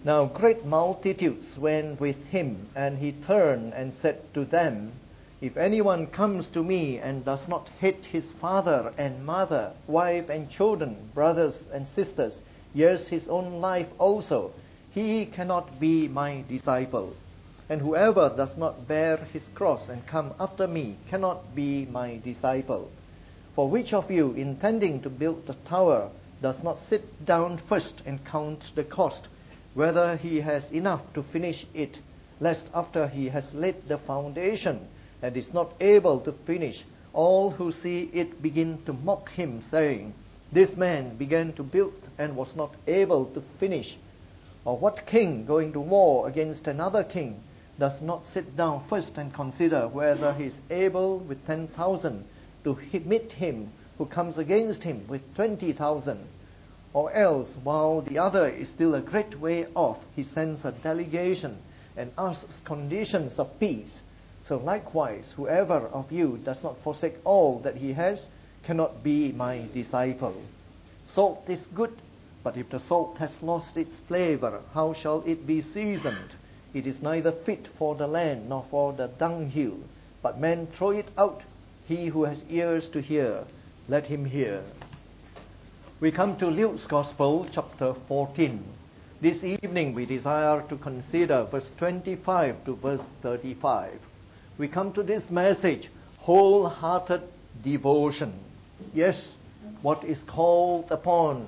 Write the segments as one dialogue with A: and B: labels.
A: Now great multitudes went with him, and he turned and said to them, If anyone comes to me and does not hate his father and mother, wife and children, brothers and sisters, yes, his own life also, he cannot be my disciple. And whoever does not bear his cross and come after me cannot be my disciple. For which of you, intending to build a tower, does not sit down first and count the cost, whether he has enough to finish it, lest after he has laid the foundation and is not able to finish, all who see it begin to mock him, saying, This man began to build and was not able to finish. Or what king going to war against another king does not sit down first and consider whether he is able with 10,000 to meet him who comes against him with 20,000? Or else, while the other is still a great way off, he sends a delegation and asks conditions of peace. So likewise, whoever of you does not forsake all that he has cannot be my disciple. Salt is good, but if the salt has lost its flavor, how shall it be seasoned? It is neither fit for the land nor for the dunghill, but men throw it out. He who has ears to hear, let him hear. We come to Luke's Gospel, chapter 14. This evening we desire to consider verse 25 to verse 35. We come to this message, wholehearted devotion. Yes, what is called upon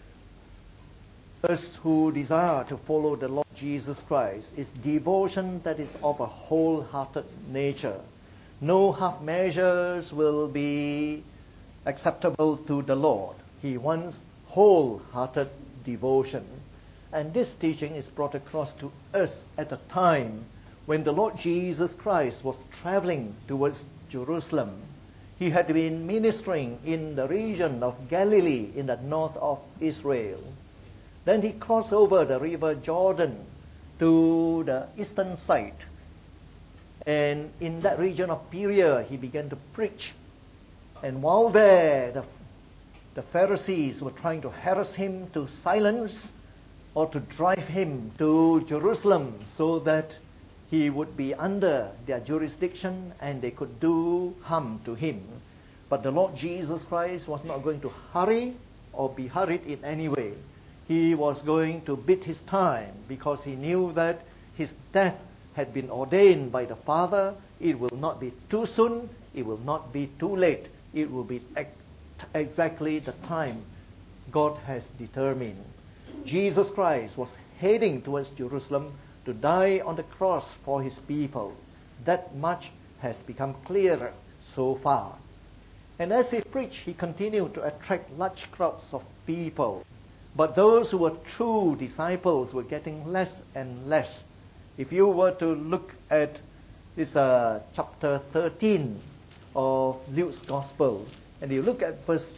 A: us who desire to follow the Lord Jesus Christ is devotion that is of a wholehearted nature. No half measures will be acceptable to the Lord. He wants wholehearted devotion. And this teaching is brought across to us at a time when the Lord Jesus Christ was traveling towards Jerusalem. He had been ministering in the region of Galilee in the north of Israel. Then he crossed over the river Jordan to the eastern side. And in that region of Perea, he began to preach. And while there, the Pharisees were trying to harass him to silence or to drive him to Jerusalem so that he would be under their jurisdiction and they could do harm to him. But the Lord Jesus Christ was not going to hurry or be hurried in any way. He was going to bid his time because he knew that his death had been ordained by the Father. It will not be too soon. It will not be too late. It will be exactly the time God has determined. Jesus Christ was heading towards Jerusalem to die on the cross for his people. That much has become clearer so far. And as he preached, he continued to attract large crowds of people. But those who were true disciples were getting less and less. If you were to look at this chapter 13 of Luke's Gospel, and you look at verse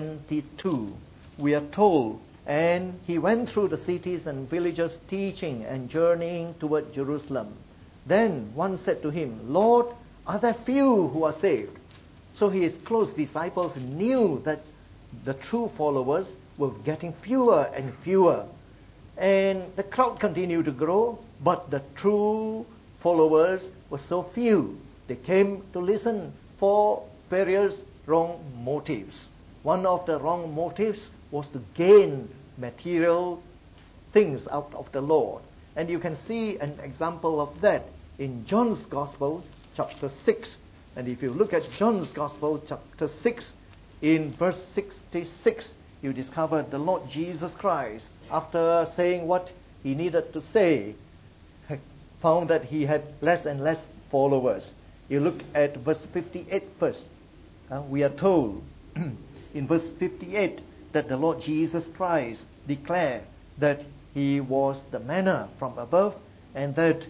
A: 22, we are told, and he went through the cities and villages teaching and journeying toward Jerusalem. Then one said to him, Lord, are there few who are saved? So his close disciples knew that the true followers were getting fewer and fewer. And the crowd continued to grow, but the true followers were so few. They came to listen for various wrong motives. One of the wrong motives was to gain material things out of the Lord. And you can see an example of that in John's Gospel, chapter 6. And if you look at John's Gospel, chapter 6, in verse 66, you discover the Lord Jesus Christ, after saying what he needed to say, found that he had less and less followers. You look at verse 58 first. We are told in verse 58 that the Lord Jesus Christ declared that he was the manna from above and that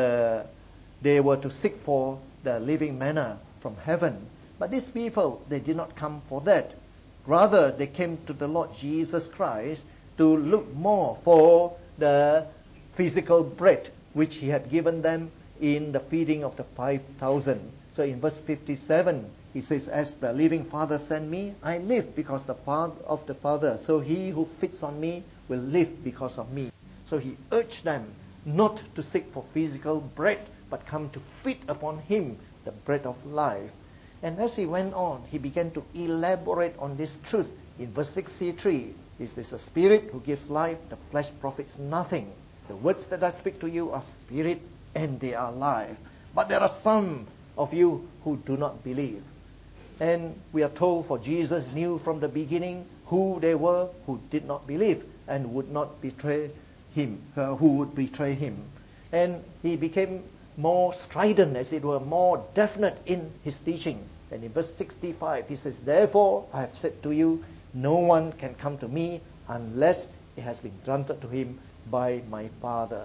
A: they were to seek for the living manna from heaven. But these people, they did not come for that. Rather, they came to the Lord Jesus Christ to look more for the physical bread which he had given them in the feeding of the 5,000. So in verse 57, he says, as the living Father sent me, I live because of the Father. So he who feeds on me will live because of me. So he urged them not to seek for physical bread, but come to feed upon him, the bread of life. And as he went on, he began to elaborate on this truth. In verse 63, is this a spirit who gives life? The flesh profits nothing. The words that I speak to you are spirit and they are life. But there are some of you who do not believe. And we are told, for Jesus knew from the beginning who they were who did not believe and would not betray him, who would betray him. And he became more strident, as it were, more definite in his teaching. And in verse 65, he says, therefore I have said to you, no one can come to me unless it has been granted to him by my Father.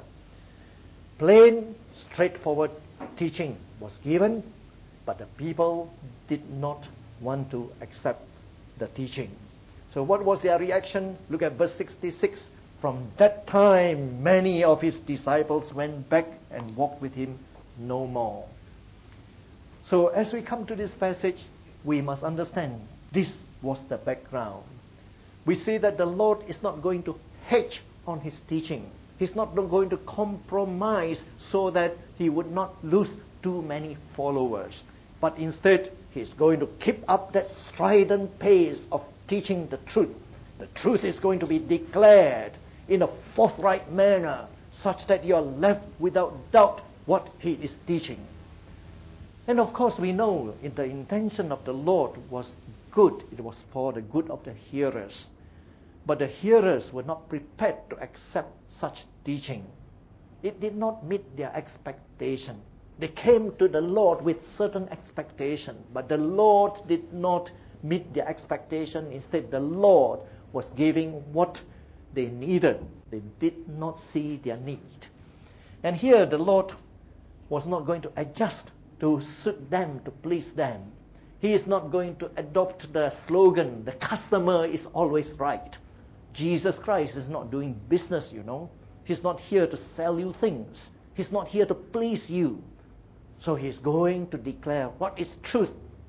A: Plain, straightforward teaching was given, but the people did not want to accept the teaching. So what was their reaction? Look at verse 66. From that time, many of his disciples went back and walked with him no more. So as we come to this passage, we must understand this was the background. We see that the Lord is not going to hedge on his teaching. He's not going to compromise so that he would not lose too many followers. But instead, he's going to keep up that strident pace of teaching the truth. The truth is going to be declared in a forthright manner, such that you are left without doubt what he is teaching. And of course, we know the intention of the Lord was good. It was for the good of the hearers. But the hearers were not prepared to accept such teaching. It did not meet their expectation. They came to the Lord with certain expectation, but the Lord did not meet their expectation. Instead, the Lord was giving what they needed. They did not see their need. And here the Lord was not going to adjust to suit them, to please them. He is not going to adopt the slogan, the customer is always right. Jesus Christ is not doing business, you know. He's not here to sell you things. He's not here to please you. So he's going to declare what is truth.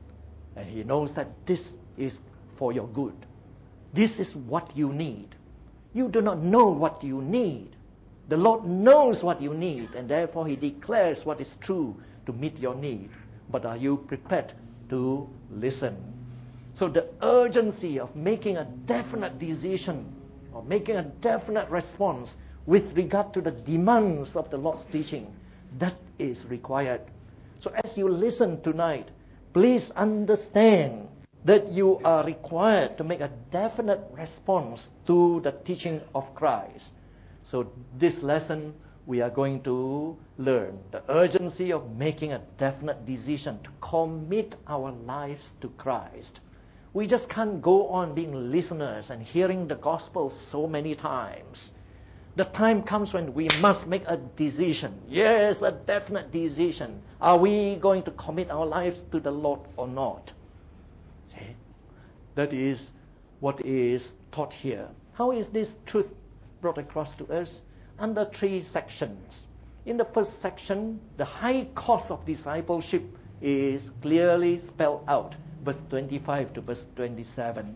A: And he knows that this is for your good. This is what you need. You do not know what you need. The Lord knows what you need, and therefore he declares what is true to meet your need. But are you prepared to listen? So the urgency of making a definite decision or making a definite response with regard to the demands of the Lord's teaching, that is required. So as you listen tonight, please understand that you are required to make a definite response to the teaching of Christ. So this lesson we are going to learn the urgency of making a definite decision to commit our lives to Christ. We just can't go on being listeners and hearing the gospel so many times. The time comes when we must make a decision. Yes, a definite decision. Are we going to commit our lives to the Lord or not? See? That is what is taught here. How is this truth brought across to us? Under 3 sections. In the first section, the high cost of discipleship is clearly spelled out, verse 25 to verse 27.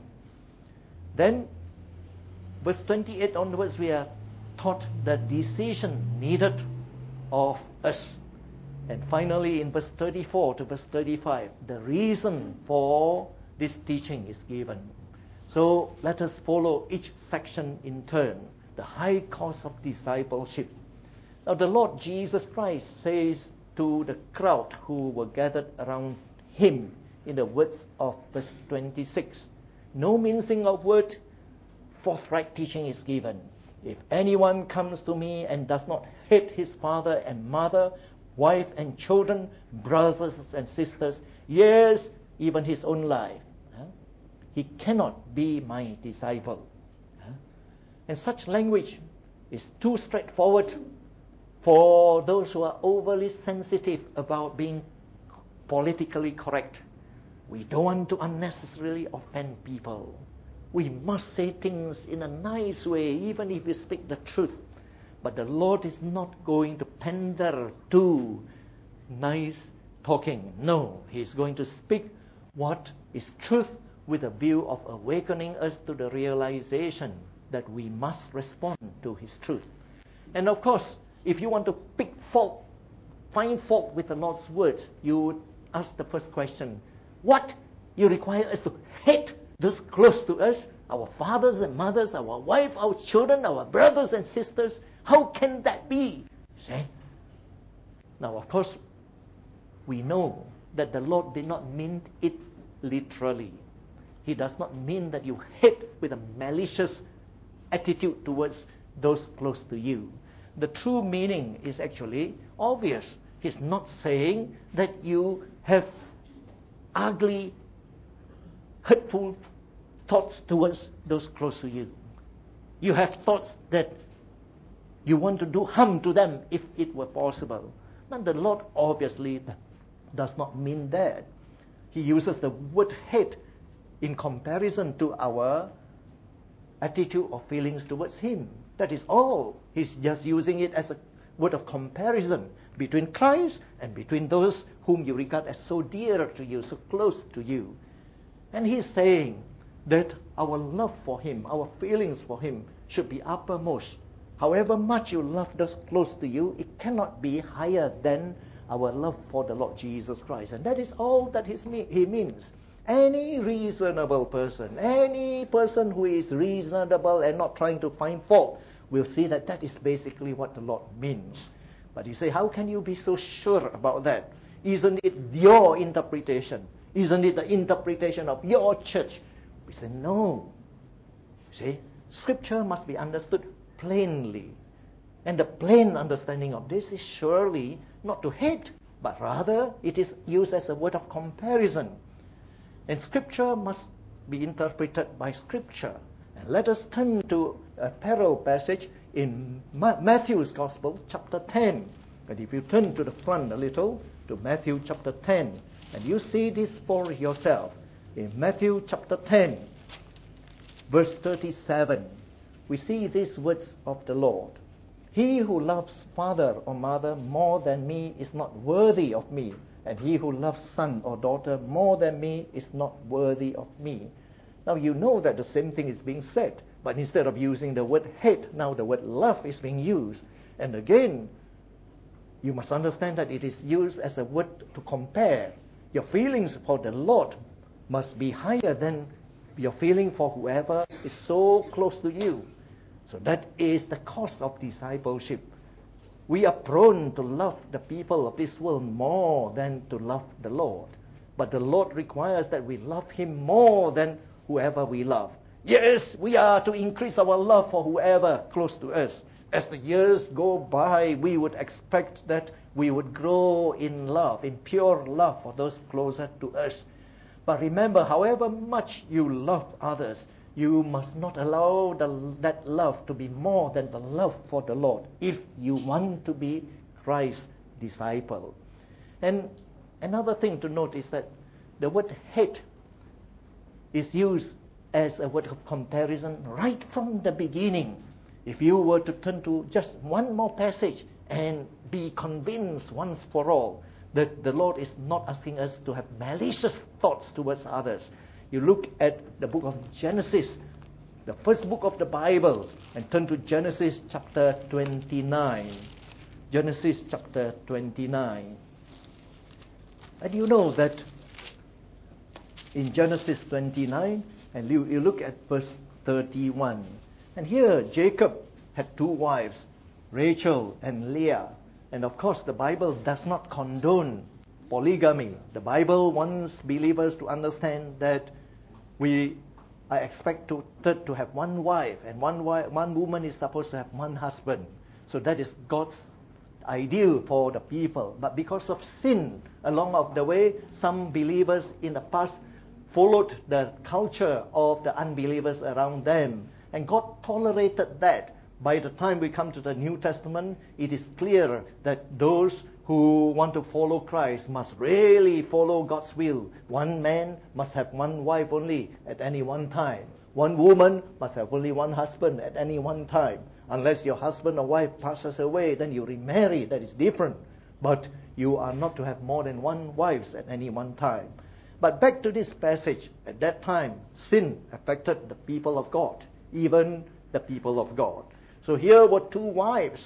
A: Then, verse 28 onwards, we are taught the decision needed of us. And finally, in verse 34 to verse 35, the reason for this teaching is given. So let us follow each section in turn. The high cost of discipleship. Now the Lord Jesus Christ says to the crowd who were gathered around him in the words of verse 26, no mincing of word, forthright teaching is given. If anyone comes to me and does not hate his father and mother, wife and children, brothers and sisters, yes, even his own life, he cannot be my disciple. And such language is too straightforward for those who are overly sensitive about being politically correct. We don't want to unnecessarily offend people. We must say things in a nice way, even if we speak the truth. But the Lord is not going to pander to nice talking. No, He's going to speak what is truth with a view of awakening us to the realization that we must respond to His truth. And of course, if you want to find fault with the Lord's words, you would ask the first question, what? You require us to hate those close to us, our fathers and mothers, our wife, our children, our brothers and sisters? How can that be? See? Now, of course, we know that the Lord did not mean it literally. He does not mean that you hate with a malicious attitude towards those close to you. The true meaning is actually obvious. He's not saying that you have ugly, hurtful thoughts towards those close to you. You have thoughts that you want to do harm to them if it were possible. But the Lord obviously does not mean that. He uses the word hate in comparison to our attitude or feelings towards Him. That is all. He's just using it as a word of comparison between Christ and between those whom you regard as so dear to you, so close to you. And He's saying that our love for Him, our feelings for Him should be uppermost. However much you love those close to you, it cannot be higher than our love for the Lord Jesus Christ. And that is all that He means. Any reasonable person, any person who is reasonable and not trying to find fault, will see that that is basically what the Lord means. But you say, how can you be so sure about that? Isn't it your interpretation? Isn't it the interpretation of your church? We say, no. See, Scripture must be understood plainly. And the plain understanding of this is surely not to hate, but rather it is used as a word of comparison. And Scripture must be interpreted by Scripture. And let us turn to a parallel passage in Matthew's Gospel, chapter 10. And if you turn to the front a little, to Matthew chapter 10, and you see this for yourself. In Matthew chapter 10, verse 37, we see these words of the Lord. He who loves father or mother more than me is not worthy of me, and he who loves son or daughter more than me is not worthy of me. Now you know that the same thing is being said, but instead of using the word hate, now the word love is being used. And again, you must understand that it is used as a word to compare. Your feelings for the Lord must be higher than your feeling for whoever is so close to you. So that is the cost of discipleship. We are prone to love the people of this world more than to love the Lord. But the Lord requires that we love Him more than whoever we love. Yes, we are to increase our love for whoever close to us. As the years go by, we would expect that we would grow in love, in pure love for those closer to us. But remember, however much you love others, you must not allow that love to be more than the love for the Lord if you want to be Christ's disciple. And another thing to note is that the word hate is used as a word of comparison right from the beginning. If you were to turn to just one more passage and be convinced once for all that the Lord is not asking us to have malicious thoughts towards others. You look at the book of Genesis, the first book of the Bible, and turn to Genesis chapter 29. Genesis chapter 29. And you know that in Genesis 29, and you look at verse 31. And here Jacob had two wives, Rachel and Leah. And of course the Bible does not condone polygamy. The Bible wants believers to understand that we are expected to have one wife, and one woman is supposed to have one husband. So that is God's ideal for the people. But because of sin along the way, some believers in the past followed the culture of the unbelievers around them. And God tolerated that. By the time we come to the New Testament, it is clear that those who want to follow Christ must really follow God's will. One man must have one wife only at any one time. One woman must have only one husband at any one time. Unless your husband or wife passes away, then you remarry. That is different. But you are not to have more than one wife at any one time. But back to this passage. At that time, sin affected the people of God, even the people of God. So here were two wives,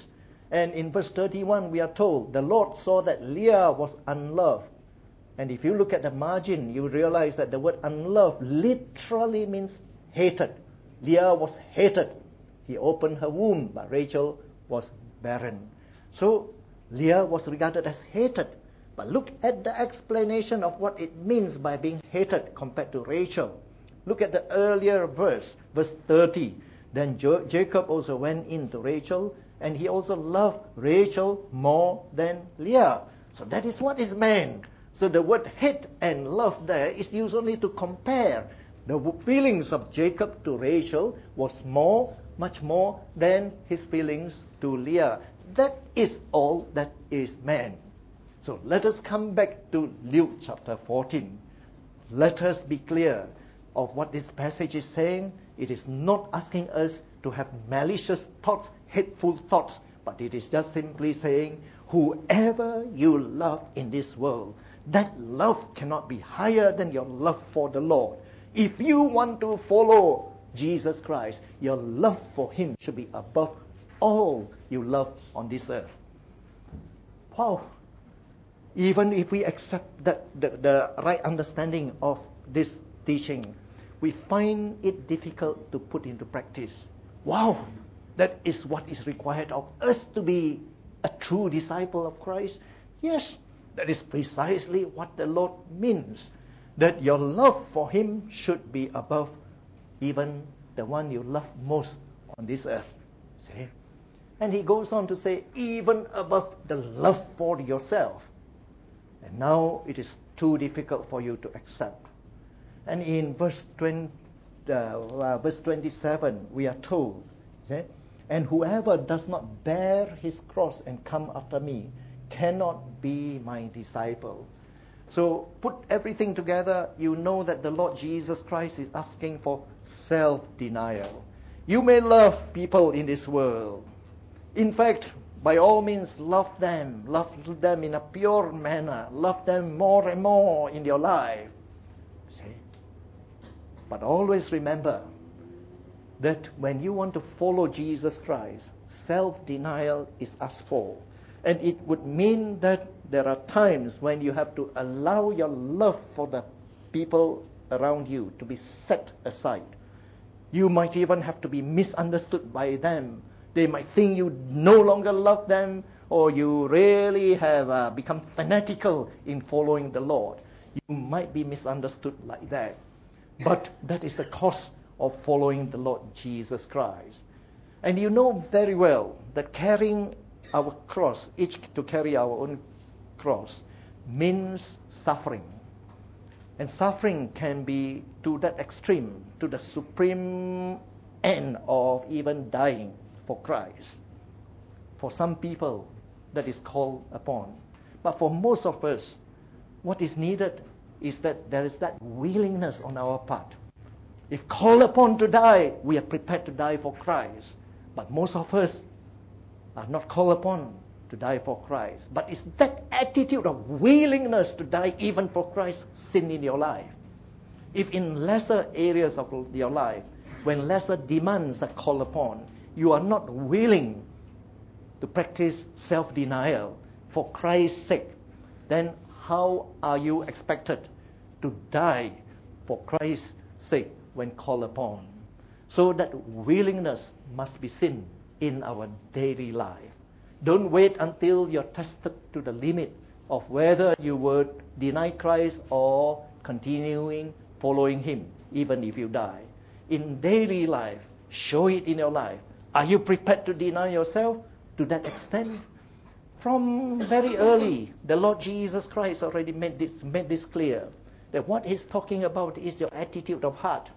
A: And in verse 31, we are told, the Lord saw that Leah was unloved. And if you look at the margin, you realize that the word unloved literally means hated. Leah was hated. He opened her womb, but Rachel was barren. So Leah was regarded as hated. But look at the explanation of what it means by being hated compared to Rachel. Look at the earlier verse 30. Then Jacob also went in to Rachel, and he also loved Rachel more than Leah. So that is what is meant. So the word hate and love there is used only to compare. The feelings of Jacob to Rachel was much more than his feelings to Leah. That is all that is meant. So let us come back to Luke chapter 14. Let us be clear of what this passage is saying. It is not asking us to have malicious thoughts, hateful thoughts, but it is just simply saying, whoever you love in this world, that love cannot be higher than your love for the Lord. If you want to follow Jesus Christ, your love for Him should be above all you love on this earth. Wow! Even if we accept that the right understanding of this teaching, we find it difficult to put into practice. Wow! That is what is required of us to be a true disciple of Christ. Yes, that is precisely what the Lord means. That your love for Him should be above even the one you love most on this earth. See? And He goes on to say, even above the love for yourself. And now it is too difficult for you to accept. And in verse 27, we are told, see? And whoever does not bear his cross and come after me cannot be my disciple. So put everything together, you know that the Lord Jesus Christ is asking for self-denial. You may love people in this world. In fact, by all means, love them in a pure manner, love them more and more in your life. See? But always remember that when you want to follow Jesus Christ, self-denial is asked for. And it would mean that there are times when you have to allow your love for the people around you to be set aside. You might even have to be misunderstood by them. They might think you no longer love them, or you really have become fanatical in following the Lord. You might be misunderstood like that. But that is the cost of following the Lord Jesus Christ. And you know very well that carrying our cross, each to carry our own cross, means suffering. And suffering can be to that extreme, to the supreme end of even dying for Christ. For some people, that is called upon. But for most of us, what is needed is that there is that willingness on our part. If called upon to die, we are prepared to die for Christ. But most of us are not called upon to die for Christ. But it's that attitude of willingness to die even for Christ's sin in your life. If in lesser areas of your life, when lesser demands are called upon, you are not willing to practice self-denial for Christ's sake, then how are you expected to die for Christ's sake when called upon? So that willingness must be seen in our daily life. Don't wait until you're tested to the limit of whether you would deny Christ or continuing following Him, even if you die. In daily life, show it in your life. Are you prepared to deny yourself to that extent? From very early, the Lord Jesus Christ already made this clear, that what He's talking about is your attitude of heart.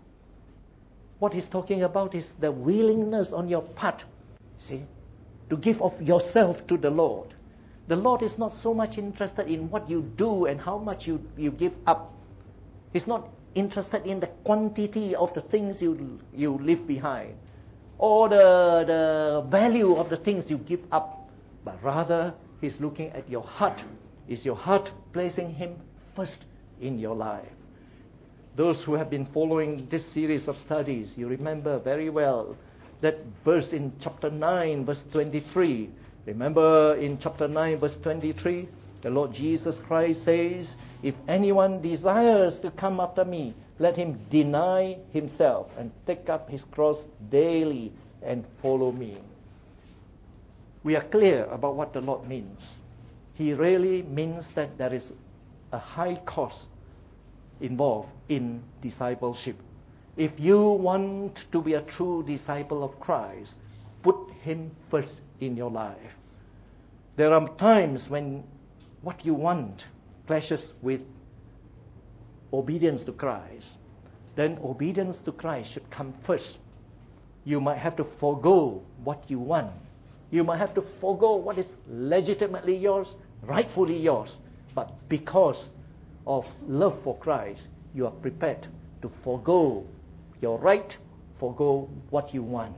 A: What He's talking about is the willingness on your part, see, to give of yourself to the Lord. The Lord is not so much interested in what you do and how much you give up. He's not interested in the quantity of the things you leave behind, or the value of the things you give up. But rather, He's looking at your heart. Is your heart placing Him first in your life? Those who have been following this series of studies, you remember very well that verse in chapter 9, verse 23, Remember in chapter 9, verse 23, the Lord Jesus Christ says, if anyone desires to come after me, let him deny himself and take up his cross daily and follow me. We are clear about what the Lord means. He really means that there is a high cost involved in discipleship. If you want to be a true disciple of Christ, put him first in your life. There are times when what you want clashes with obedience to Christ. Then obedience to Christ should come first. You might have to forego what you want. You might have to forego what is legitimately yours, rightfully yours. But because of love for Christ, you are prepared to forego your right, forego what you want.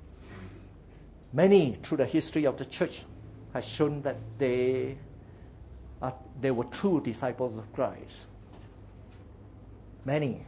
A: Many through the history of the church has shown that they were true disciples of Christ. Many.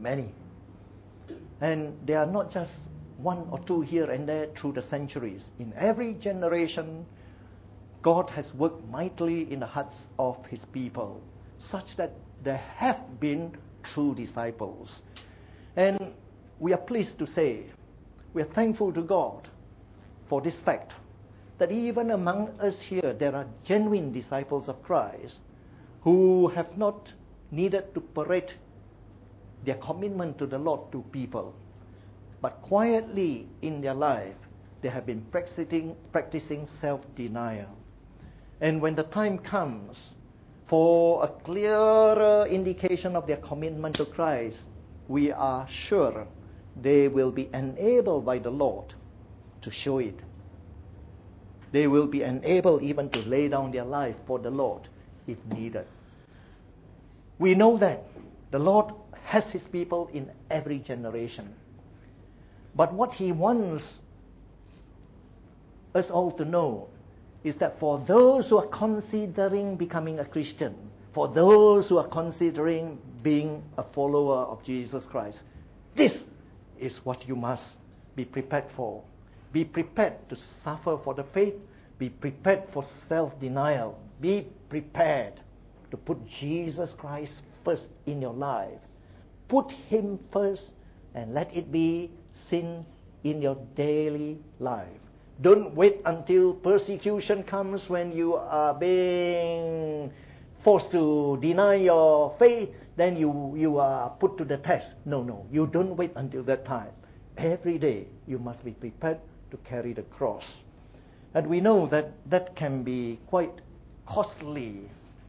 A: And they are not just one or two here and there through the centuries. In every generation, God has worked mightily in the hearts of his people, such that there have been true disciples. And we are pleased to say, we are thankful to God for this fact, that even among us here, there are genuine disciples of Christ who have not needed to parade their commitment to the Lord to people, but quietly in their life, they have been practicing self-denial. And when the time comes for a clearer indication of their commitment to Christ, we are sure they will be enabled by the Lord to show it. They will be enabled even to lay down their life for the Lord if needed. We know that the Lord has his people in every generation. But what he wants us all to know is that for those who are considering becoming a Christian, for those who are considering being a follower of Jesus Christ, this is what you must be prepared for. Be prepared to suffer for the faith. Be prepared for self-denial. Be prepared to put Jesus Christ first in your life. Put him first and let it be seen in your daily life. Don't wait until persecution comes when you are being forced to deny your faith, then you are put to the test. No, you don't wait until that time. Every day you must be prepared to carry the cross. And we know that that can be quite costly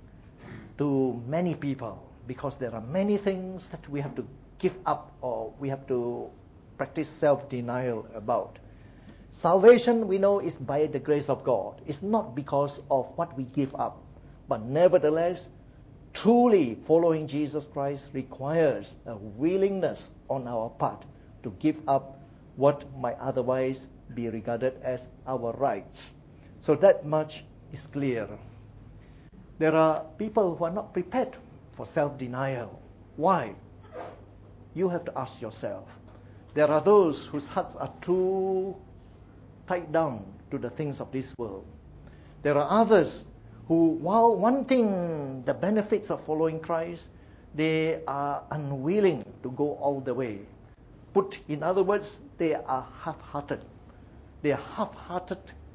A: to many people, because there are many things that we have to give up or we have to practice self-denial about. Salvation, we know, is by the grace of God. It's not because of what we give up. But nevertheless, truly following Jesus Christ requires a willingness on our part to give up what might otherwise be regarded as our rights. So that much is clear. There are people who are not prepared for self-denial. Why? You have to ask yourself. There are those whose hearts are too tied down to the things of this world. There are others who, while wanting the benefits of following Christ, they are unwilling to go all the way. Put in other words, they are half-hearted. They are half-hearted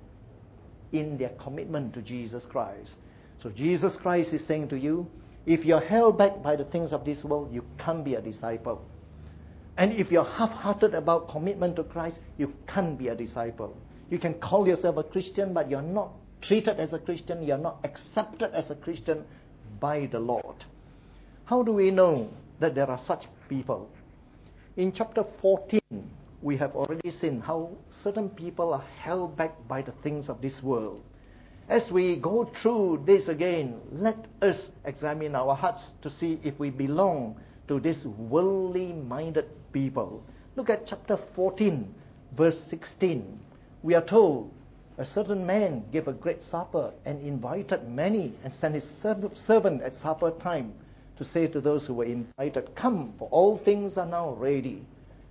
A: in their commitment to Jesus Christ. So Jesus Christ is saying to you, if you're held back by the things of this world, you can't be a disciple. And if you're half-hearted about commitment to Christ, you can't be a disciple. You can call yourself a Christian, but you're not treated as a Christian, you're not accepted as a Christian by the Lord. How do we know that there are such people? In chapter 14, we have already seen how certain people are held back by the things of this world. As we go through this again, let us examine our hearts to see if we belong to this worldly-minded people. Look at chapter 14, verse 16. We are told, a certain man gave a great supper and invited many and sent his servant at supper time to say to those who were invited, come, for all things are now ready.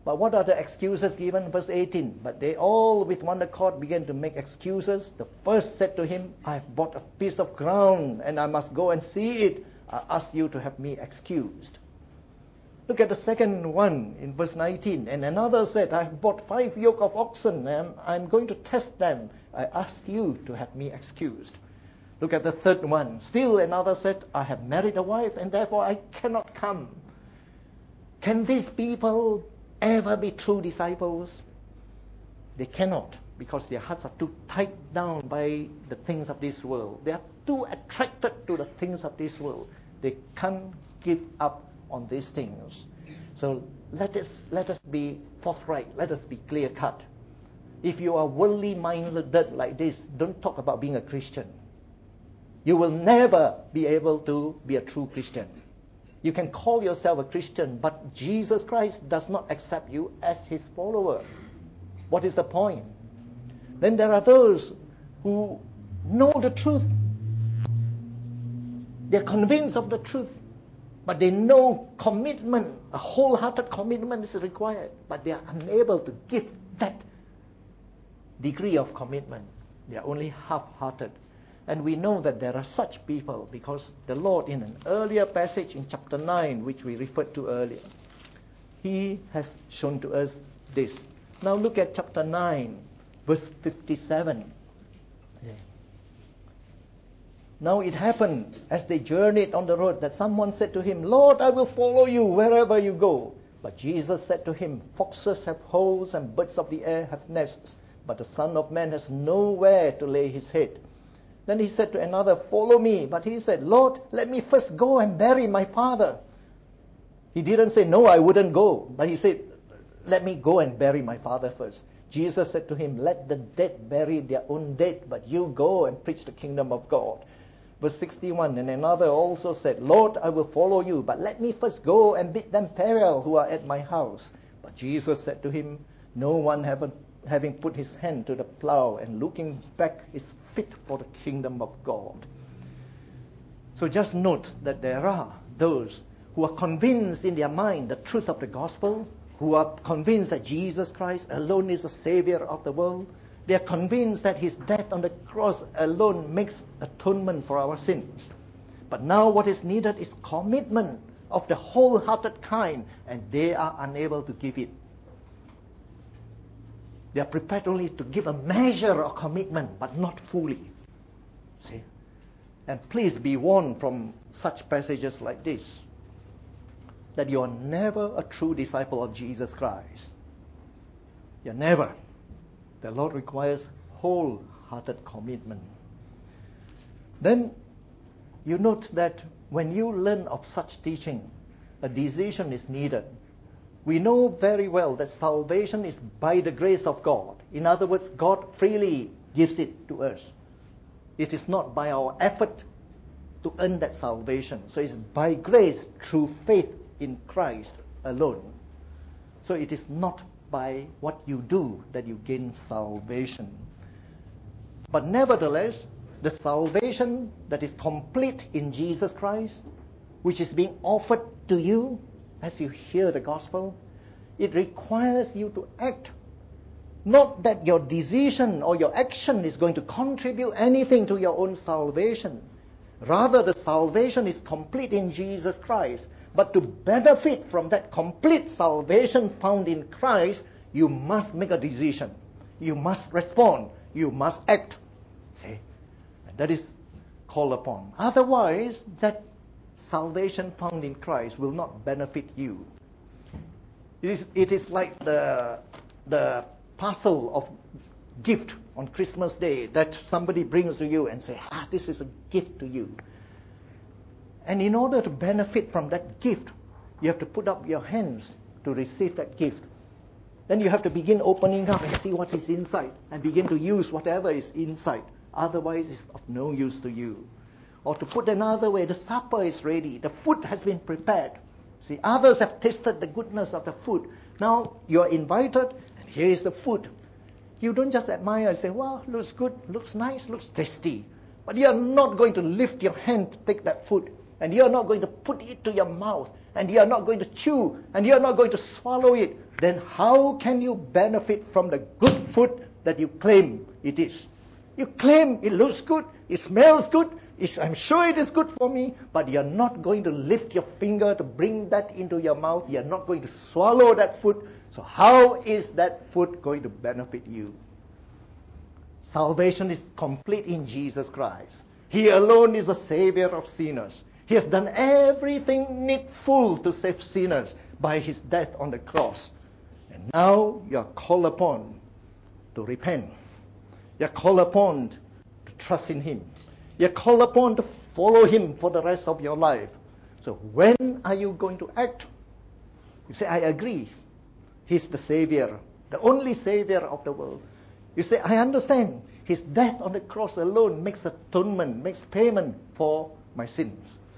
A: But what are the excuses given? Verse 18. But they all with one accord began to make excuses. The first said to him, I have bought a piece of ground and I must go and see it. I ask you to have me excused. Look at the second one in verse 19. And another said, I have bought 5 yoke of oxen and I'm going to test them. I ask you to have me excused. Look at the third one. Still another said, I have married a wife and therefore I cannot come. Can these people ever be true disciples? They cannot, because their hearts are too tied down by the things of this world. They are too attracted to the things of this world. They can't give up on these things. So let us be forthright. Let us be clear cut. If you are worldly minded like this, don't talk about being a Christian. You will never be able to be a true Christian. You can call yourself a Christian, but Jesus Christ does not accept you as his follower. What is the point? Then there are those who know the truth. They're convinced of the truth, but they know commitment, a wholehearted commitment is required, but they are unable to give that degree of commitment. They are only half-hearted. And we know that there are such people because the Lord, in an earlier passage in chapter 9, which we referred to earlier, he has shown to us this. Now look at chapter 9, verse 57. Now it happened as they journeyed on the road that someone said to him, Lord, I will follow you wherever you go. But Jesus said to him, foxes have holes and birds of the air have nests, but the Son of Man has nowhere to lay his head. Then he said to another, follow me. But he said, Lord, let me first go and bury my father. He didn't say, no, I wouldn't go. But he said, let me go and bury my father first. Jesus said to him, let the dead bury their own dead, but you go and preach the kingdom of God. Verse 61, and another also said, Lord, I will follow you, but let me first go and bid them farewell who are at my house. But Jesus said to him, no one having put his hand to the plow and looking back is fit for the kingdom of God. So just note that there are those who are convinced in their mind the truth of the gospel, who are convinced that Jesus Christ alone is the Savior of the world. They are convinced that his death on the cross alone makes atonement for our sins. But now what is needed is commitment of the wholehearted kind, and they are unable to give it. They are prepared only to give a measure of commitment, but not fully. See? And please be warned from such passages like this, that you are never a true disciple of Jesus Christ. You're never. The Lord requires wholehearted commitment. Then you note that when you learn of such teaching, a decision is needed. We know very well that salvation is by the grace of God. In other words, God freely gives it to us. It is not by our effort to earn that salvation. So it's by grace through faith in Christ alone. So it is not by what you do that you gain salvation. But nevertheless, the salvation that is complete in Jesus Christ, which is being offered to you as you hear the gospel, it requires you to act. Not that your decision or your action is going to contribute anything to your own salvation. Rather, the salvation is complete in Jesus Christ. But to benefit from that complete salvation found in Christ, you must make a decision. You must respond. You must act. See? And that is called upon. Otherwise, that salvation found in Christ will not benefit you. It is like the parcel of gift on Christmas Day that somebody brings to you and say, this is a gift to you. And in order to benefit from that gift, you have to put up your hands to receive that gift. Then you have to begin opening up and see what is inside and begin to use whatever is inside. Otherwise, it's of no use to you. Or to put another way, the supper is ready. The food has been prepared. See, others have tasted the goodness of the food. Now you are invited, and here is the food. You don't just admire and say, wow, looks good, looks nice, looks tasty. But you are not going to lift your hand to take that food. And you are not going to put it to your mouth and you are not going to chew, and you are not going to swallow it, then how can you benefit from the good food that you claim it is? You claim it looks good, it smells good, I'm sure it is good for me, but you're not going to lift your finger to bring that into your mouth. You're not going to swallow that food. So how is that food going to benefit you? Salvation is complete in Jesus Christ. He alone is the Savior of sinners. He has done everything needful to save sinners by His death on the cross. And now you are called upon to repent. You are called upon to trust in Him. You are called upon to follow Him for the rest of your life. So when are you going to act? You say, I agree. He's the Savior, the only Savior of the world. You say, I understand. His death on the cross alone makes atonement, makes payment for my sins.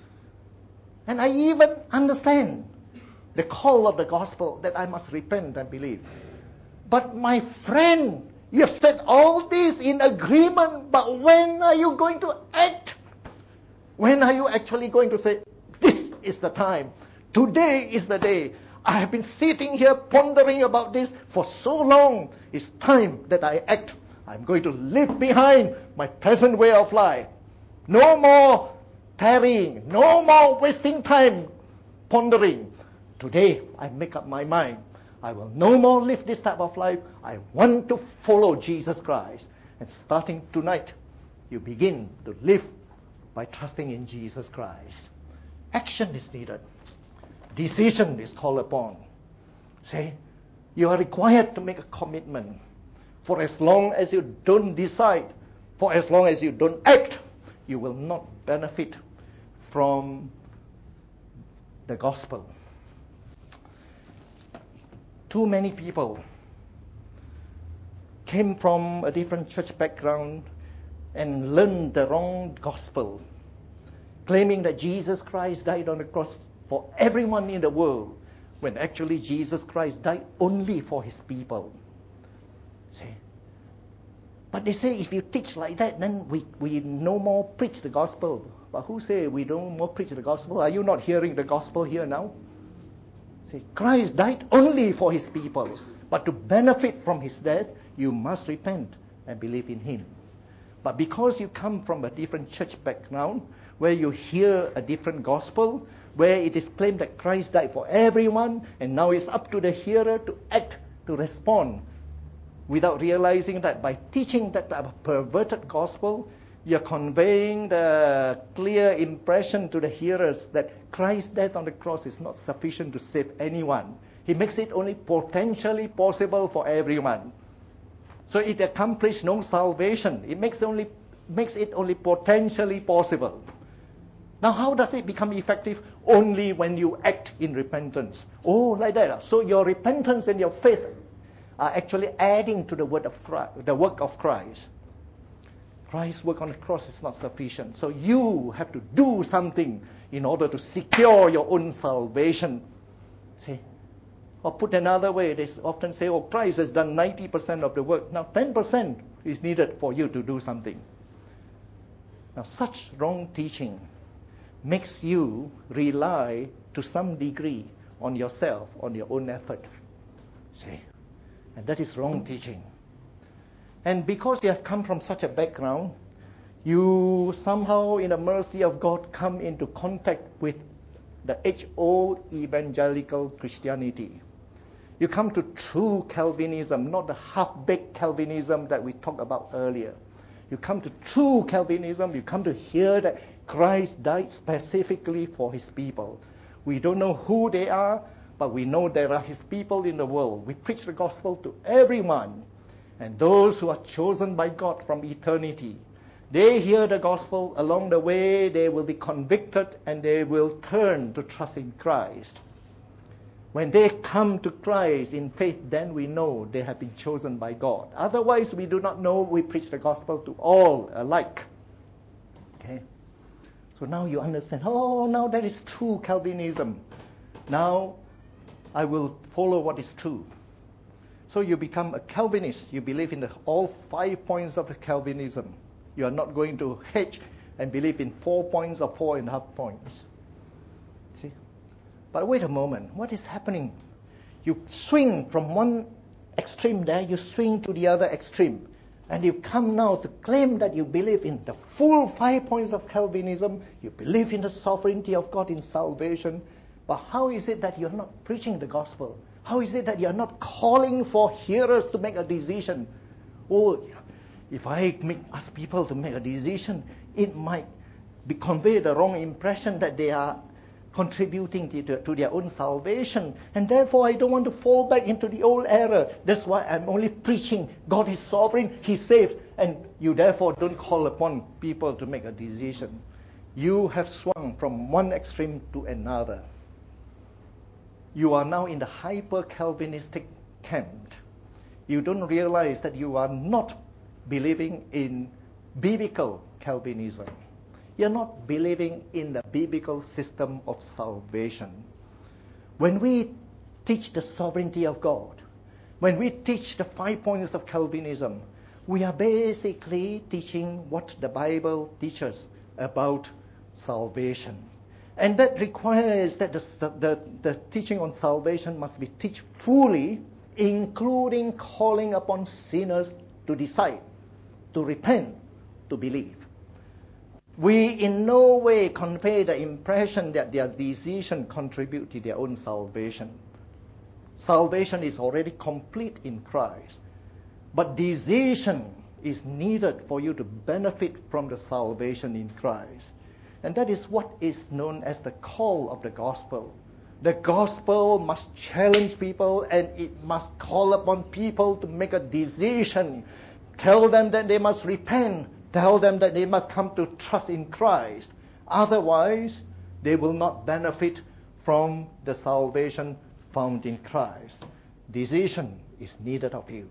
A: And I even understand the call of the gospel that I must repent and believe. But my friend, you have said all this in agreement, but when are you going to act? When are you actually going to say, this is the time, today is the day. I have been sitting here pondering about this for so long. It's time that I act. I'm going to leave behind my present way of life. No more tarrying, no more wasting time pondering. Today, I make up my mind. I will no more live this type of life. I want to follow Jesus Christ. And starting tonight, you begin to live by trusting in Jesus Christ. Action is needed. Decision is called upon. See, you are required to make a commitment. For as long as you don't decide, for as long as you don't act, you will not benefit from the gospel. Too many people came from a different church background and learned the wrong gospel, claiming that Jesus Christ died on the cross for everyone in the world, when actually Jesus Christ died only for His people. See? But they say if you teach like that, then we no more preach the gospel. But who say we don't more preach the gospel? Are you not hearing the gospel here now? See, Christ died only for His people. But to benefit from His death, you must repent and believe in Him. But because you come from a different church background, where you hear a different gospel, where it is claimed that Christ died for everyone, and now it's up to the hearer to act, to respond, without realizing that by teaching that type of perverted gospel, you're conveying the clear impression to the hearers that Christ's death on the cross is not sufficient to save anyone. He makes it only potentially possible for everyone. So it accomplishes no salvation. It makes it only potentially possible. Now, how does it become effective? Only when you act in repentance. Oh, like that. So your repentance and your faith are actually adding to the work of Christ. Christ's work on the cross is not sufficient. So you have to do something in order to secure your own salvation. See? Or put another way, they often say, oh, Christ has done 90% of the work. Now 10% is needed for you to do something. Now such wrong teaching makes you rely to some degree on yourself, on your own effort. See? And that is wrong teaching. And because you have come from such a background, you somehow, in the mercy of God, come into contact with the age-old evangelical Christianity. You come to true Calvinism, not the half-baked Calvinism that we talked about earlier. You come to true Calvinism, you come to hear that Christ died specifically for His people. We don't know who they are, but we know there are His people in the world. We preach the gospel to everyone. And those who are chosen by God from eternity, they hear the gospel. Along the way, they will be convicted and they will turn to trust in Christ. When they come to Christ in faith, then we know they have been chosen by God. Otherwise, we do not know. We preach the gospel to all alike. Okay? So now you understand. Oh, now that is true Calvinism. Now I will follow what is true. So you become a Calvinist. You believe in all 5 points of Calvinism. You are not going to hedge and believe in 4 points or 4.5 points. See? But wait a moment, what is happening? You swing from one extreme there, you swing to the other extreme. And you come now to claim that you believe in the full 5 points of Calvinism, you believe in the sovereignty of God in salvation, but how is it that you're not preaching the gospel? How is it that you're not calling for hearers to make a decision? Oh, if I ask people to make a decision, it might convey the wrong impression that they are contributing to their own salvation, and therefore I don't want to fall back into the old error. That's why I'm only preaching God is sovereign, He saves, and you therefore don't call upon people to make a decision. You have swung from one extreme to another. You are now in the hyper-Calvinistic camp. You don't realize that you are not believing in biblical Calvinism. You're not believing in the biblical system of salvation. When we teach the sovereignty of God, when we teach the 5 points of Calvinism, we are basically teaching what the Bible teaches about salvation. And that requires that the teaching on salvation must be taught fully, including calling upon sinners to decide, to repent, to believe. We in no way convey the impression that their decision contribute to their own salvation. Salvation is already complete in Christ. But decision is needed for you to benefit from the salvation in Christ. And that is what is known as the call of the gospel. The gospel must challenge people, and it must call upon people to make a decision. Tell them that they must repent. Tell them that they must come to trust in Christ. Otherwise, they will not benefit from the salvation found in Christ. Decision is needed of you.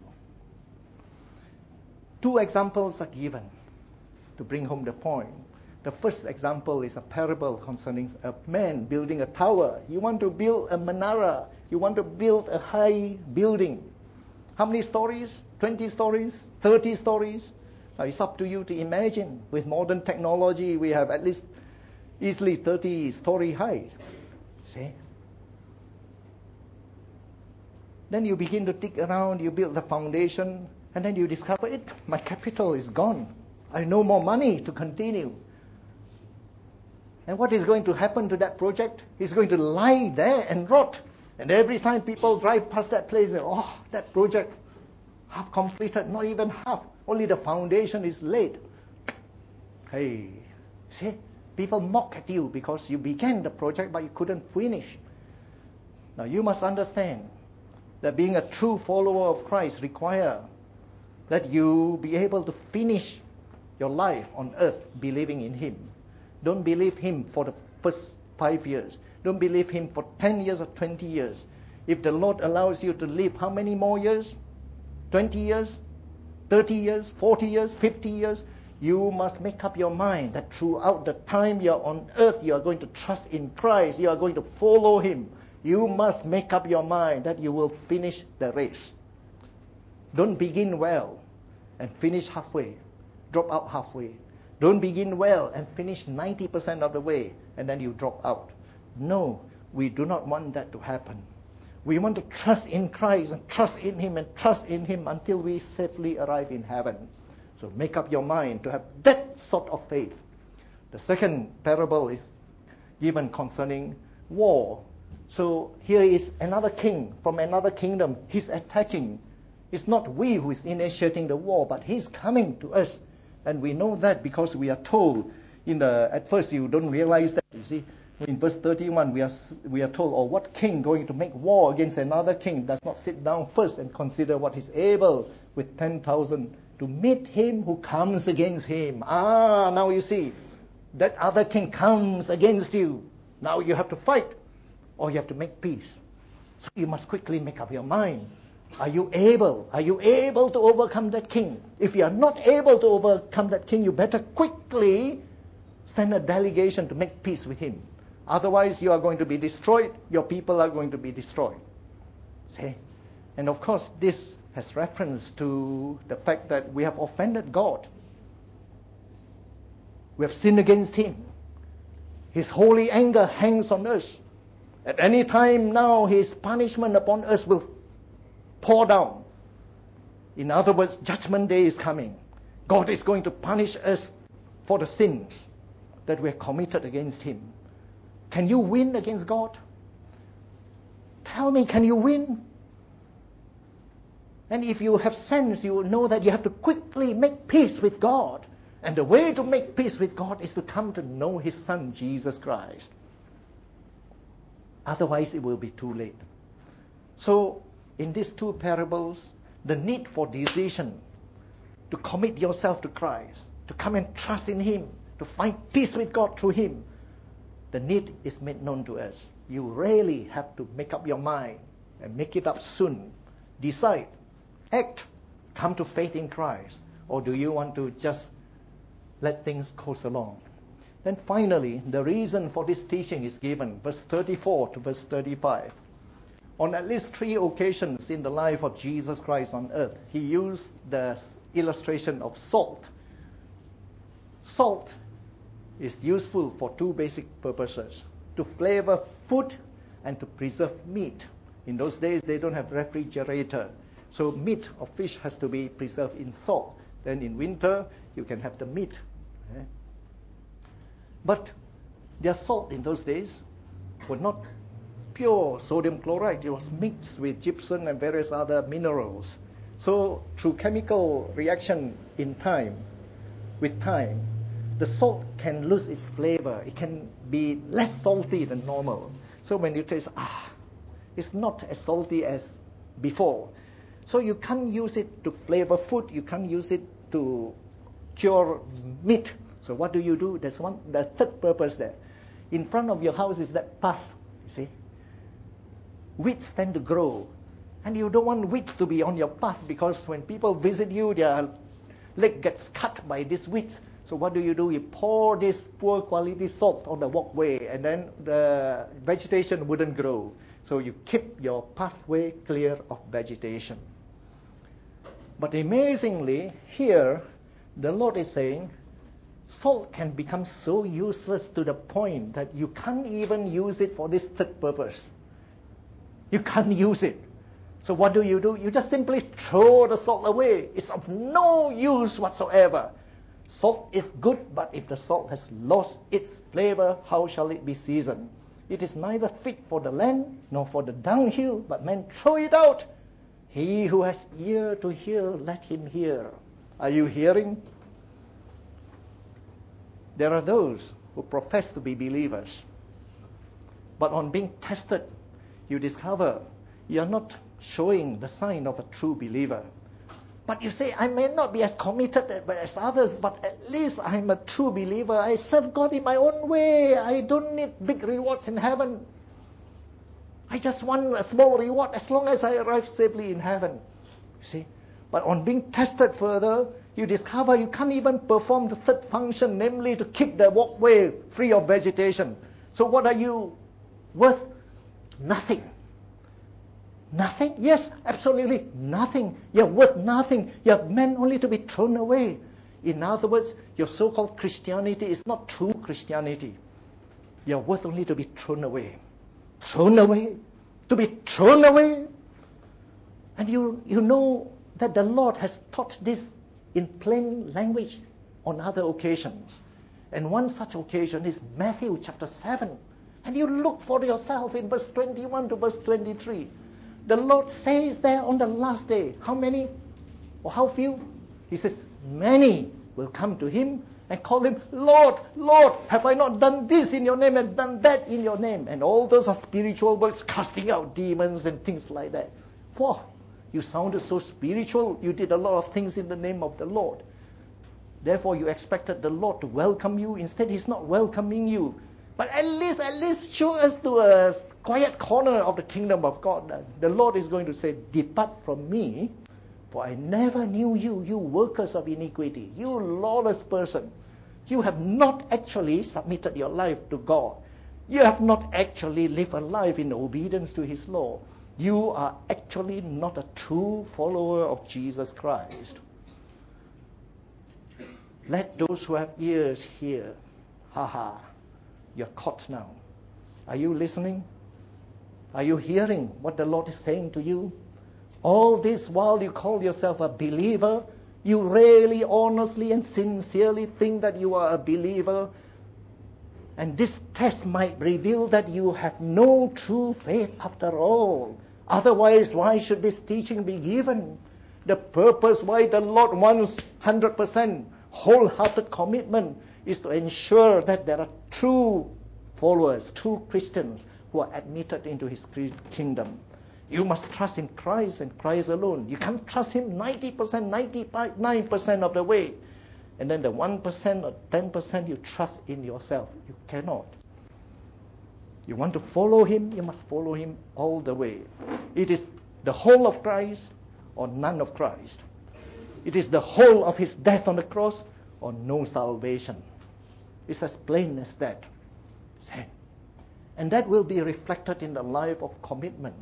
A: 2 examples are given to bring home the point. The first example is a parable concerning a man building a tower. You want to build a menara. You want to build a high building. How many stories? 20 stories? 30 stories? Now it's up to you to imagine. With modern technology, we have at least easily 30-story height. See? Then you begin to dig around, you build the foundation, and then you discover my capital is gone. I have no more money to continue. And what is going to happen to that project? It's going to lie there and rot. And every time people drive past that place, they that project, half completed, not even half. Only the foundation is laid. Hey, see, people mock at you because you began the project but you couldn't finish. Now you must understand that being a true follower of Christ requires that you be able to finish your life on earth believing in Him. Don't believe Him for the first 5 years. Don't believe Him for 10 years or 20 years. If the Lord allows you to live how many more years? 20 years? 30 years, 40 years, 50 years, you must make up your mind that throughout the time you are on earth, you are going to trust in Christ, you are going to follow Him. You must make up your mind that you will finish the race. Don't begin well and finish halfway, drop out halfway. Don't begin well and finish 90% of the way and then you drop out. No, we do not want that to happen. We want to trust in Christ and trust in Him and trust in Him until we safely arrive in heaven. So make up your mind to have that sort of faith. The second parable is given concerning war. So here is another king from another kingdom. He's attacking. It's not we who is initiating the war, but he's coming to us. And we know that because we are told at first you don't realize that, you see. In verse 31, we are told, what king going to make war against another king does not sit down first and consider what is able with 10,000 to meet him who comes against him. Now you see, that other king comes against you. Now you have to fight, or you have to make peace. So you must quickly make up your mind. Are you able? Are you able to overcome that king? If you are not able to overcome that king, you better quickly send a delegation to make peace with him. Otherwise, you are going to be destroyed. Your people are going to be destroyed. See? And of course, this has reference to the fact that we have offended God. We have sinned against Him. His holy anger hangs on us. At any time now, His punishment upon us will pour down. In other words, judgment day is coming. God is going to punish us for the sins that we have committed against Him. Can you win against God? Tell me, can you win? And if you have sense, you will know that you have to quickly make peace with God. And the way to make peace with God is to come to know His Son, Jesus Christ. Otherwise, it will be too late. So, in these two parables, the need for decision to commit yourself to Christ, to come and trust in Him, to find peace with God through Him, the need is made known to us. You really have to make up your mind and make it up soon. Decide, act, come to faith in Christ. Or do you want to just let things coast along? Then finally, the reason for this teaching is given, verse 34 to verse 35. On at least 3 occasions in the life of Jesus Christ on earth, He used the illustration of salt. Salt is useful for 2 basic purposes: to flavor food and to preserve meat. In those days, they don't have refrigerator, so meat or fish has to be preserved in salt. Then in winter, you can have the meat. But their salt in those days were not pure sodium chloride. It was mixed with gypsum and various other minerals. So through chemical reaction with time, the salt can lose its flavor. It can be less salty than normal. So when you taste, it's not as salty as before. So you can't use it to flavor food. You can't use it to cure meat. So what do? There's the third purpose there. In front of your house is that path, you see. Weeds tend to grow. And you don't want weeds to be on your path, because when people visit you, their leg gets cut by these weeds. So what do? You pour this poor quality salt on the walkway, and then the vegetation wouldn't grow. So you keep your pathway clear of vegetation. But amazingly, here, the Lord is saying, salt can become so useless to the point that you can't even use it for this third purpose. You can't use it. So what do? You just simply throw the salt away. It's of no use whatsoever. Salt is good, but if the salt has lost its flavor, how shall it be seasoned? It is neither fit for the land nor for the dunghill, but men throw it out. He who has ear to hear, let him hear. Are you hearing? There are those who profess to be believers, but on being tested, you discover you are not showing the sign of a true believer. But you say, I may not be as committed as others, but at least I'm a true believer. I serve God in my own way. I don't need big rewards in heaven. I just want a small reward as long as I arrive safely in heaven. See? But on being tested further, you discover you can't even perform the third function, namely to keep the walkway free of vegetation. So what are you worth? Nothing. Nothing? Yes, absolutely nothing. You're worth nothing. You're meant only to be thrown away. In other words, your so-called Christianity is not true Christianity. You're worth only to be thrown away. Thrown away. To be thrown away. And you know that the Lord has taught this in plain language on other occasions. And one such occasion is Matthew chapter 7. And you look for yourself in verse 21 to verse 23. The Lord says there on the last day, how many or how few? He says, many will come to Him and call Him, Lord, Lord, have I not done this in your name and done that in your name? And all those are spiritual words, casting out demons and things like that. Wow, you sounded so spiritual. You did a lot of things in the name of the Lord. Therefore, you expected the Lord to welcome you. Instead, He's not welcoming you. But at least show us to a quiet corner of the kingdom of God. The Lord is going to say, depart from me, for I never knew you, you workers of iniquity, you lawless person. You have not actually submitted your life to God. You have not actually lived a life in obedience to His law. You are actually not a true follower of Jesus Christ. Let those who have ears hear. Ha ha. You're caught now. Are you listening? Are you hearing what the Lord is saying to you? All this while you call yourself a believer, you really honestly and sincerely think that you are a believer. And this test might reveal that you have no true faith after all. Otherwise, why should this teaching be given? The purpose why the Lord wants 100% wholehearted commitment is to ensure that there are true followers, true Christians who are admitted into His kingdom. You must trust in Christ and Christ alone. You can't trust Him 90%, 99% of the way. And then the 1% or 10% you trust in yourself. You cannot. You want to follow Him, you must follow Him all the way. It is the whole of Christ or none of Christ. It is the whole of His death on the cross or no salvation. It's as plain as that. And that will be reflected in the life of commitment.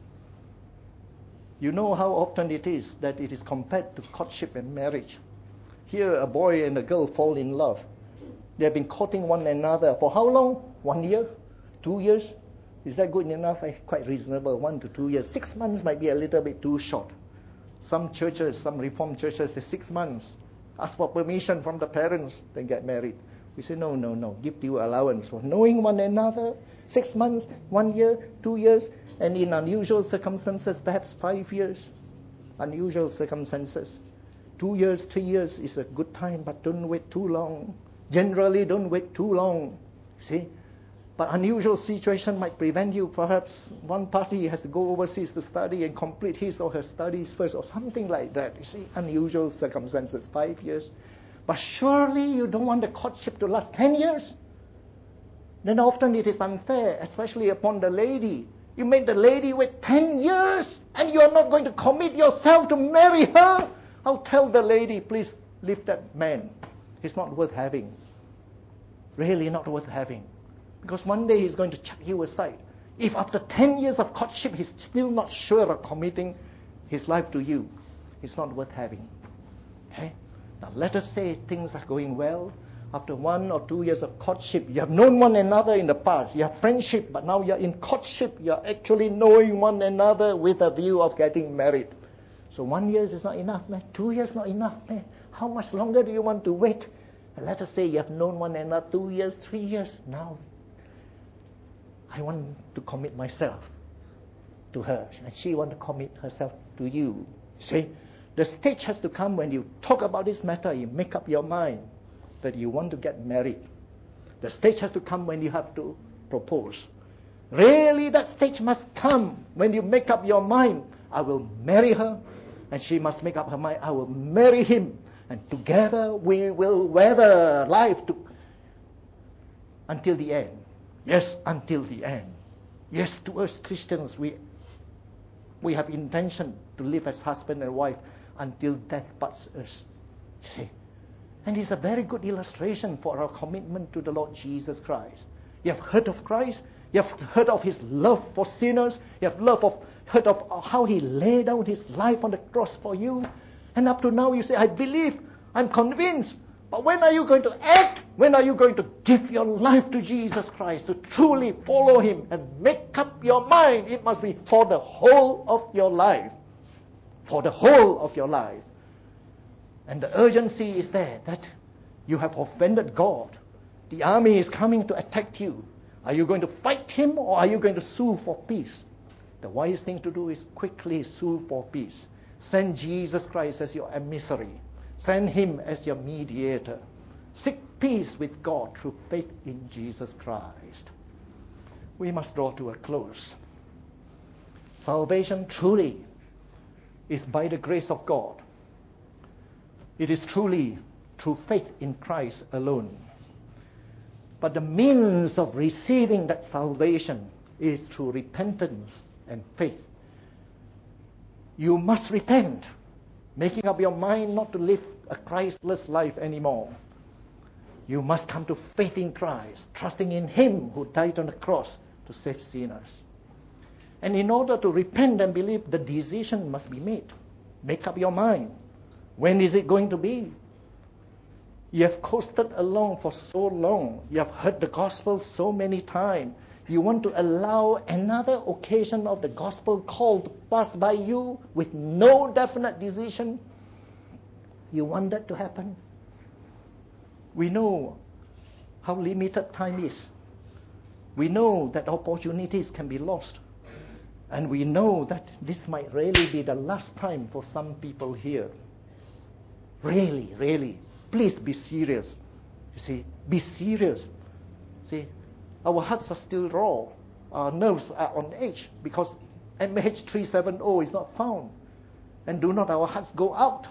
A: You know how often it is that it is compared to courtship and marriage. Here a boy and a girl fall in love. They have been courting one another for how long? 1 year? 2 years? Is that good enough? Quite reasonable, 1 to 2 years. 6 months might be a little bit too short. Some churches, some Reformed churches say 6 months. Ask for permission from the parents, then get married. We say, no. Give due allowance for knowing one another. 6 months, 1 year, 2 years, and in unusual circumstances, perhaps 5 years. Unusual circumstances. 2 years, 3 years is a good time, but don't wait too long. Generally, don't wait too long. See? But unusual situation might prevent you. Perhaps one party has to go overseas to study and complete his or her studies first, or something like that. You see, unusual circumstances, 5 years. But surely you don't want the courtship to last 10 years. Then often it is unfair, especially upon the lady. You make the lady wait 10 years, and you are not going to commit yourself to marry her. I'll tell the lady, please leave that man. He's not worth having. Really not worth having. Because one day he's going to chuck you aside. If after 10 years of courtship he's still not sure of committing his life to you, it's not worth having. Okay? Now let us say things are going well. After 1 or 2 years of courtship, you have known one another in the past. You have friendship, but now you're in courtship. You're actually knowing one another with a view of getting married. So 1 year is not enough, man. 2 years not enough, man. How much longer do you want to wait? And let us say you have known one another 2 years, 3 years. Now, I want to commit myself to her, and she wants to commit herself to you. See, the stage has to come when you talk about this matter, you make up your mind that you want to get married. The stage has to come when you have to propose. Really, that stage must come when you make up your mind, I will marry her, and she must make up her mind, I will marry him, and together we will weather life until the end. Yes, until the end. Yes, to us Christians, we have intention to live as husband and wife until death parts us. See? And it's a very good illustration for our commitment to the Lord Jesus Christ. You have heard of Christ. You have heard of His love for sinners. You have heard of how He laid down His life on the cross for you. And up to now you say, I believe, I'm convinced. But when are you going to act? When are you going to give your life to Jesus Christ, to truly follow Him and make up your mind? It must be for the whole of your life. For the whole of your life. And the urgency is there that you have offended God. The army is coming to attack you. Are you going to fight him or are you going to sue for peace? The wise thing to do is quickly sue for peace. Send Jesus Christ as your emissary. Send Him as your mediator. Seek peace with God through faith in Jesus Christ. We must draw to a close. Salvation truly is by the grace of God. It is truly through faith in Christ alone. But the means of receiving that salvation is through repentance and faith. You must repent, making up your mind not to live a Christless life anymore. You must come to faith in Christ, trusting in Him who died on the cross to save sinners. And in order to repent and believe, the decision must be made. Make up your mind. When is it going to be? You have coasted along for so long. You have heard the gospel so many times. You want to allow another occasion of the gospel call to pass by you with no definite decision? You want that to happen? We know how limited time is. We know that opportunities can be lost. And we know that this might really be the last time for some people here. Really, really. Please be serious. You see, be serious. See, our hearts are still raw. Our nerves are on edge because MH370 is not found. And do not our hearts go out?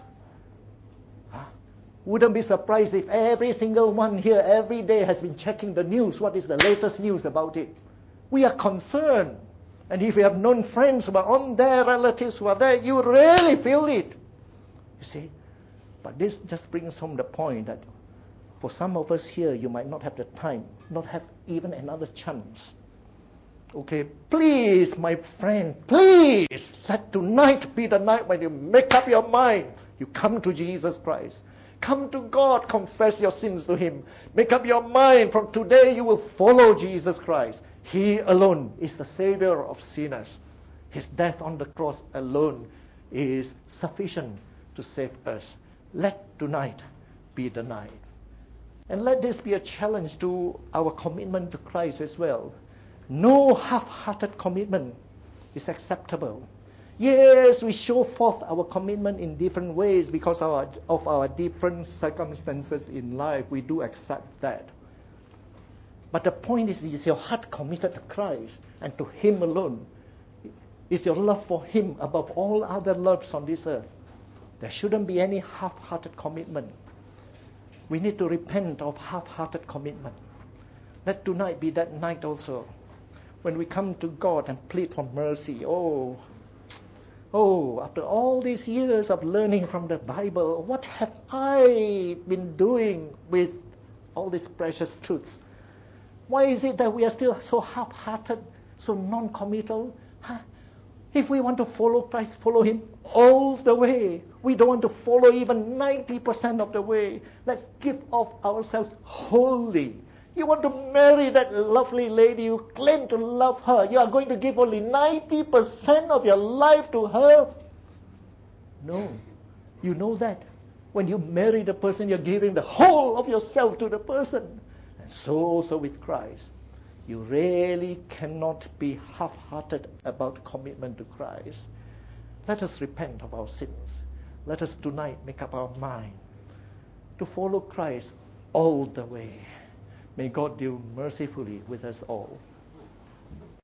A: Wouldn't be surprised if every single one here every day has been checking the news. What is the latest news about it? We are concerned. And if you have known friends who are on there, relatives who are there, you really feel it. You see? But this just brings home the point that for some of us here, you might not have the time, not have even another chance. Okay, please, my friend, please, let tonight be the night when you make up your mind. You come to Jesus Christ. Come to God, confess your sins to Him. Make up your mind, from today you will follow Jesus Christ. He alone is the Savior of sinners. His death on the cross alone is sufficient to save us. Let tonight be the night. And let this be a challenge to our commitment to Christ as well. No half-hearted commitment is acceptable. Yes, we show forth our commitment in different ways because of our different circumstances in life. We do accept that. But the point is your heart committed to Christ and to Him alone? Is your love for Him above all other loves on this earth? There shouldn't be any half-hearted commitment. We need to repent of half-hearted commitment. Let tonight be that night also, when we come to God and plead for mercy. After all these years of learning from the Bible, what have I been doing with all these precious truths? Why is it that we are still so half-hearted, so non-committal? If we want to follow Christ, follow Him all the way. We don't want to follow even 90% of the way. Let's give off ourselves wholly. You want to marry that lovely lady, you claim to love her. You are going to give only 90% of your life to her? No. You know that. When you marry the person, you're giving the whole of yourself to the person. And so also with Christ. You really cannot be half-hearted about commitment to Christ. Let us repent of our sins. Let us tonight make up our mind to follow Christ all the way. May God deal mercifully with us all.